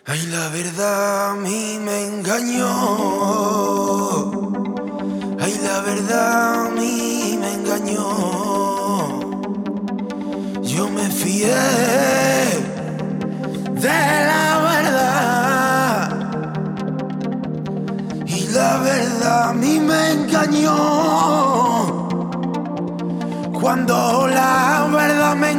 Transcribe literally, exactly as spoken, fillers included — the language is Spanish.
Ay, la verdad a mí me engañó. Ay, la verdad a mí me engañó. Yo me fié de la verdad y la verdad a mí me engañó. Cuando la verdad me